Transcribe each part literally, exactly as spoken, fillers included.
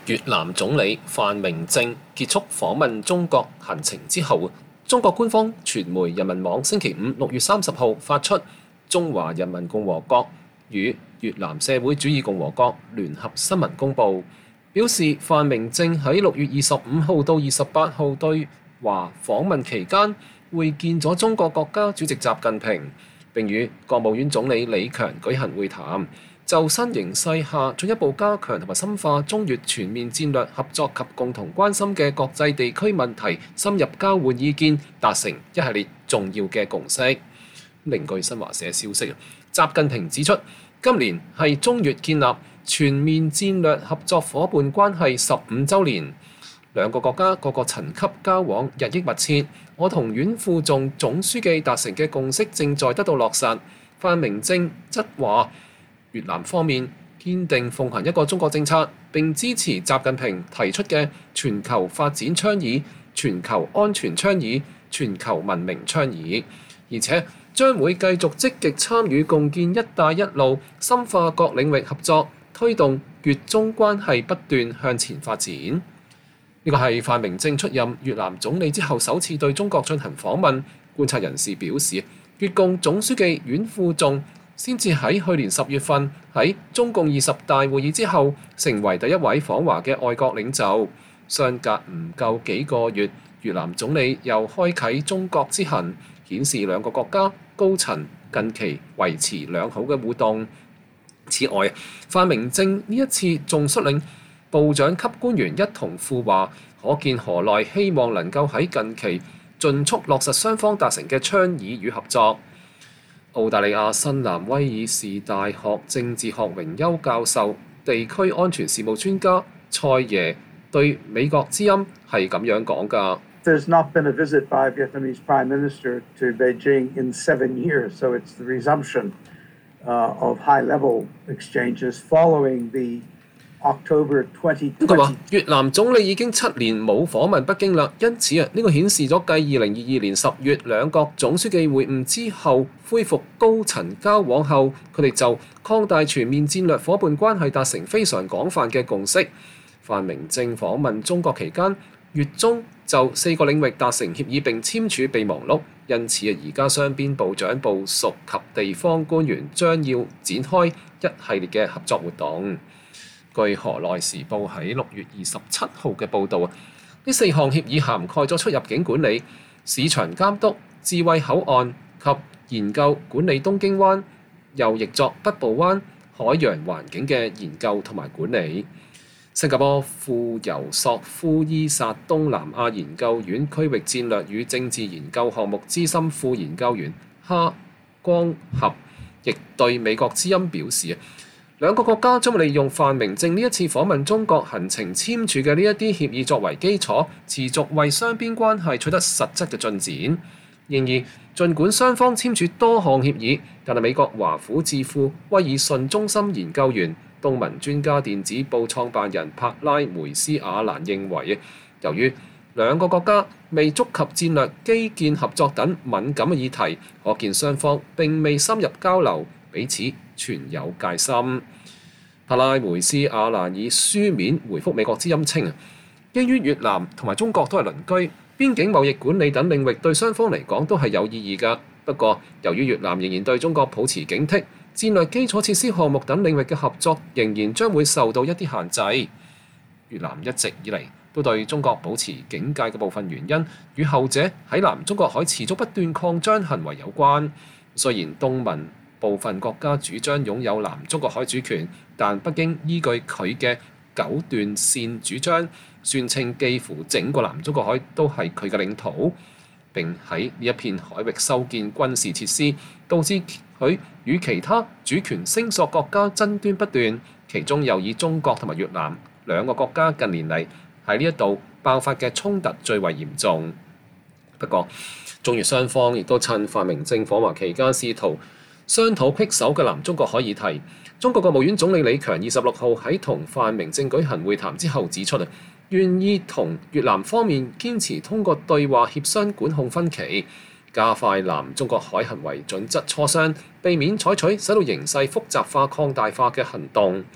越南總理范明政結束訪問中國行程之後，中國官方傳媒人民網星期五六月三十號發出中華人民共和國與越南社會主義共和國聯合新聞公報，表示范明政喺六月二十五號到二十八號對華訪問期間會見咗中國國家主席習近平，並與國務院總理李強舉行會談，就新形勢下進一步加強同埋深化中越全面戰略合作及共同關心嘅國際地區問題深入交換意見，達成一系列重要嘅共識。另據新華社消息，習近平指出，今年係中越建立全面戰略合作伙伴關係十五週年，兩個國家各個層級交往日益密切，我同阮富仲總書記達成嘅共識正在得到落實。范明政則話，越南方面堅定奉行一個中國政策，並支持習近平提出嘅全球發展倡議、全球安全倡議、全球文明倡議，而且將會繼續積極參與共建「一帶一路」，深化各領域合作，推動越中關係不斷向前發展。呢個係范明政出任越南總理之後首次對中國進行訪問。觀察人士表示，越共總書記阮富仲先至喺去年十月份喺中共二十大會議之後，成為第一位訪華嘅外國領袖。相隔唔夠幾個月，越南總理又開啟中國之行，顯示兩個國家高層近期維持良好嘅互動。此外，范明政呢一次仲率領部長級官員一同赴華，可見河內希望能夠喺近期盡速落實雙方達成嘅倡議與合作。澳大利亞新南威爾士大學政治學榮休教授、地區安全事務專家蔡耶對美國之音係咁樣講㗎。 There's not been a visit by a Vietnamese Prime Minister to Beijing in seven years, so it's the resumption uh, of high-level exchanges following the October twenty twenty。 佢話越南總理已經七年冇訪問北京啦，因此啊，呢個顯示咗繼二零二二年十月兩國總書記會晤之後，恢復高層交往後，佢哋就擴大全面戰略伙伴關係達成非常廣泛嘅共識。范明政訪問中國期間，越中就四個領域達成協議並簽署備忘錄，因此啊，而家雙邊部長部屬及地方官員將要展開一系列嘅合作活動。據河內時報喺六月二十七號嘅報導啊，呢四項協議涵蓋咗出入境管理、市場監督、智慧口岸及研究管理東京灣，又譯作北部灣海洋環境嘅研究同埋管理。新加坡富尤索夫伊薩東南亞研究院區域戰略與政治研究項目資深副研究員哈光合亦對美國之音表示，兩個國家將會利用范明政呢一次訪問中國行程簽署嘅呢一啲協議作為基礎，持續為雙邊關係取得實質嘅進展。然而，儘管雙方簽署多項協議，但係美國華府智庫威爾遜中心研究員、東盟專家電子報創辦人帕拉梅斯亞蘭認為，由於兩個國家未觸及戰略基建合作等敏感嘅議題，可見雙方並未深入交流，彼此存有戒心。帕拉梅斯亞蘭以書面回覆美國之音稱，基於越南同埋中國都係鄰居，邊境貿易管理等領域對雙方嚟講都係有意義㗎。不過，由於越南仍然對中國抱持警惕，戰略基礎設施項目等領域嘅合作仍然將會受到一啲限制。越南一直以嚟都對中國保持警戒嘅部分原因，與後者喺南中國海持續不斷擴張行為有關。雖然東盟部分國家主張擁有南中國海主權，但北京依據佢嘅九段線主張，宣稱幾乎整個南中國海都係佢嘅領土，並喺呢一片海域修建軍事設施，導致佢與其他主權聲索國家爭端不斷，其中又以中國同埋越南兩個國家近年嚟喺呢一度爆發嘅衝突最為嚴重。不過，中越雙方亦都趁范明政訪華期間試圖商討棘手嘅南中國海議題。中國國務院總理李強二十六號喺同範明政舉行會談之後指出，願意同越南方面堅持通過對話協商管控分歧，加快南中國海行為準則磋商，避免採取使到形勢複雜化、擴大化嘅行動。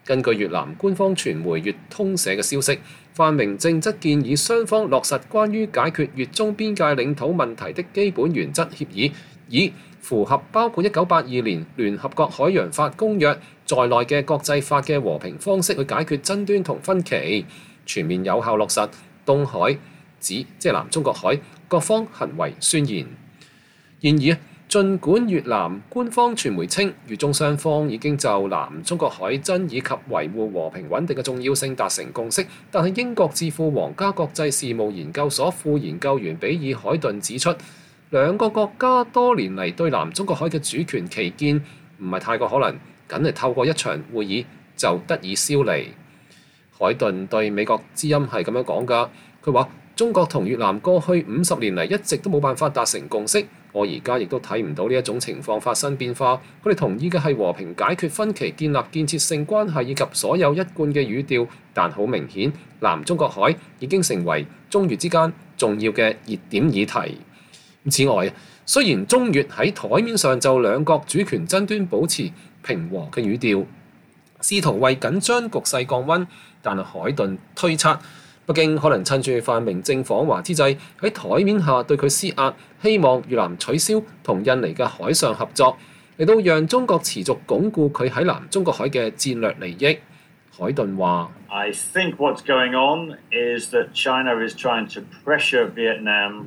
根據越南官方傳媒越通社嘅消息，范明政則建議雙方落實關於解決越中邊界領土問題的基本原則協議，以符合包括一九八二年聯合國海洋法公約在內嘅國際法嘅和平方式去解決爭端同分歧，全面有效落實東海指即係南中國海各方行為宣言。然而，儘管越南官方傳媒稱越中雙方已經就南中國海爭議及維護和平穩定嘅重要性達成共識，但係英國智庫皇家國際事務研究所副研究員比爾海頓指出，兩個國家多年嚟對南中國海嘅主權歧見唔係太過可能，僅係透過一場會議就得以消弭。海頓對美國之音係咁樣講㗎，佢話中國同越南過去五十年嚟一直都冇辦法達成共識，我而家亦都睇唔到呢一種情況發生變化。佢哋同意嘅係和平解決分歧、建立建設性關係以及所有一貫嘅語調，但好明顯，南中國海已經成為中越之間重要嘅熱點議題。此外，雖然中越喺台面上就兩國主權爭端保持平和嘅語調，試圖為緊張局勢降溫，但係海頓推測，北京可能趁住范明政訪華之際，喺台面下對佢施壓，希望越南取消同印尼嘅海上合作，嚟到讓中國持續鞏固佢喺南中國海嘅戰略利益。海頓話 I think what's going on is that China is trying to pressure Vietnam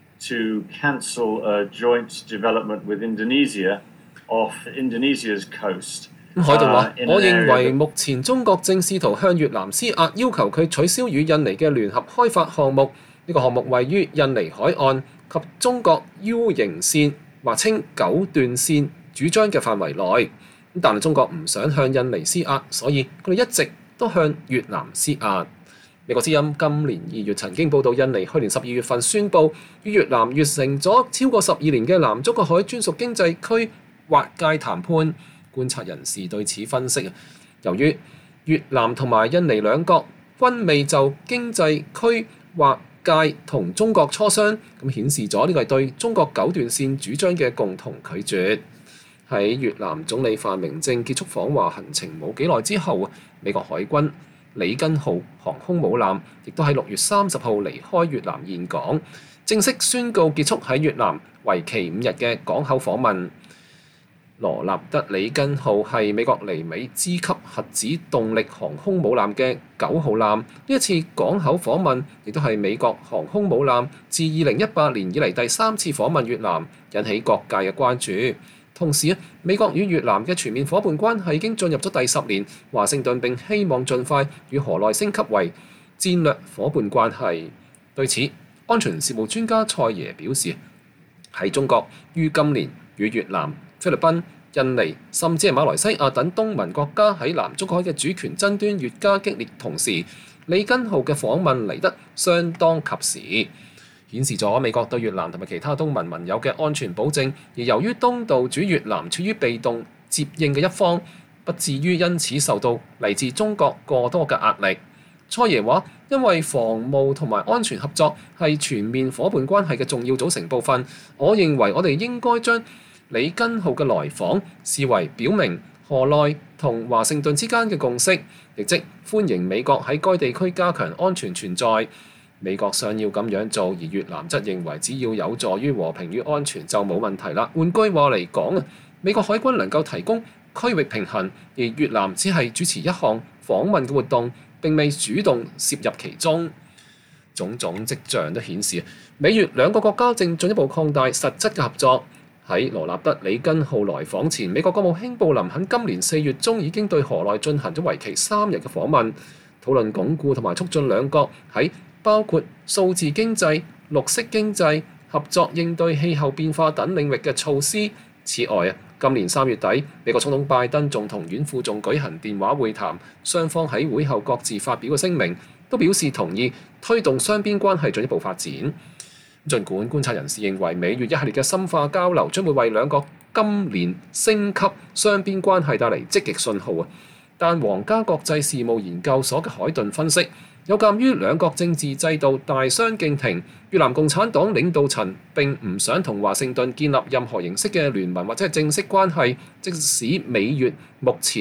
to cancel a joint development with Indonesia off Indonesia's coast。 海頓話：我認為目前中國正試圖向越南施壓，要求佢取消與印尼嘅聯合開發項目。呢個項目位於印尼海岸及中國 U 型線或稱九段線主張嘅範圍內。但係中國唔想向印尼施壓，所以佢哋一直都向越南施壓。美國之音今年二月曾經報導，印尼去年十二月份宣布與越南完成咗超過十二年嘅南中國海專屬經濟區劃界談判。觀察人士對此分析，由於越南同埋印尼兩國均未就經濟區劃界同中國磋商，咁顯示咗呢個係對中國九段線主張嘅共同拒絕。喺越南總理范明政結束訪華行程冇幾耐之後，美國海軍里根號航空母艦亦都喺六月三十號離開越南峴港，正式宣告結束喺越南為期五日嘅港口訪問。羅納德里根號係美國尼美茲級核子動力航空母艦嘅九號艦，呢一次港口訪問亦都係美國航空母艦自二零一八年以嚟第三次訪問越南，引起各界嘅關注。同時，美國與越南嘅全面伙伴關係已經進入咗第十年，華盛頓並希望盡快與河內升級為戰略伙伴關係。對此，安全事務專家蔡爺表示，喺中國於今年與越南、菲律賓、印尼甚至係馬來西亞等東盟國家喺南中國海嘅主權爭端越加激烈，同時里根號嘅訪問嚟得相當及時，顯示咗美國對越南同埋其他東盟盟友嘅安全保證。而由於東道主越南處於被動接應嘅一方，不至於因此受到嚟自中國過多嘅壓力。蔡爺話：因為防務同埋安全合作係全面伙伴關係嘅重要組成部分，我認為我哋應該將里根號嘅來訪視為表明河內同華盛頓之間嘅共識，亦即歡迎美國喺該地區加強安全存在。美國想要咁樣做，而越南則認為只要有助於和平與安全就冇問題啦。換句話嚟講啊，美國海軍能夠提供區域平衡，而越南只係主持一項訪問嘅活動，並未主動涉入其中。種種跡象都顯示，美越兩個國家正進一步擴大實質嘅合作。喺羅納德里根號來訪前，美國國務卿布林肯今年四月中已經對河內進行咗為期三日嘅訪問，討論鞏固同埋促進兩國喺包括數字經濟、綠色經濟、合作應對氣候變化等領域嘅措施。此外啊，今年三月底，美國總統拜登仲同阮富仲舉行電話會談，雙方喺會後各自發表嘅聲明，都表示同意推動雙邊關係進一步發展。儘管觀察人士認為美越一系列嘅深化交流將會為兩國今年升級雙邊關係帶嚟積極信號啊，但皇家國際事務研究所嘅海頓分析，有鑑於兩國政治制度大相徑庭，越南共產黨領導層並唔想同華盛頓建立任何形式嘅聯盟或者係正式關係，即使美越目前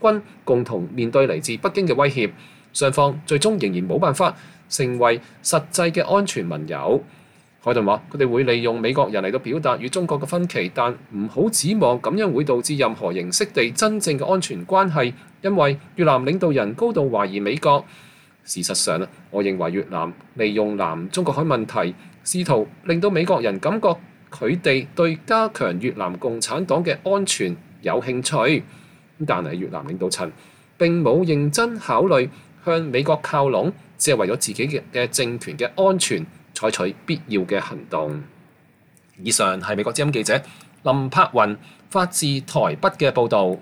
軍共同面對嚟自北京嘅威脅，雙方最終仍然冇辦法成為實際嘅安全盟友。海頓話：佢哋會利用美國人嚟到表達與中國嘅分歧，但唔好指望咁樣會導致任何形式地真正嘅安全關係，因為越南領導人高度懷疑美國。事實上，我認為越南利用南中國海問題，試圖令到美國人感覺佢哋對加強越南共產黨嘅安全有興趣，但係越南領導層並冇認真考慮向美國靠攏，只係為咗自己嘅嘅政權嘅安全採取必要嘅行動。以上係美國之音記者林柏雲發自台北嘅報導。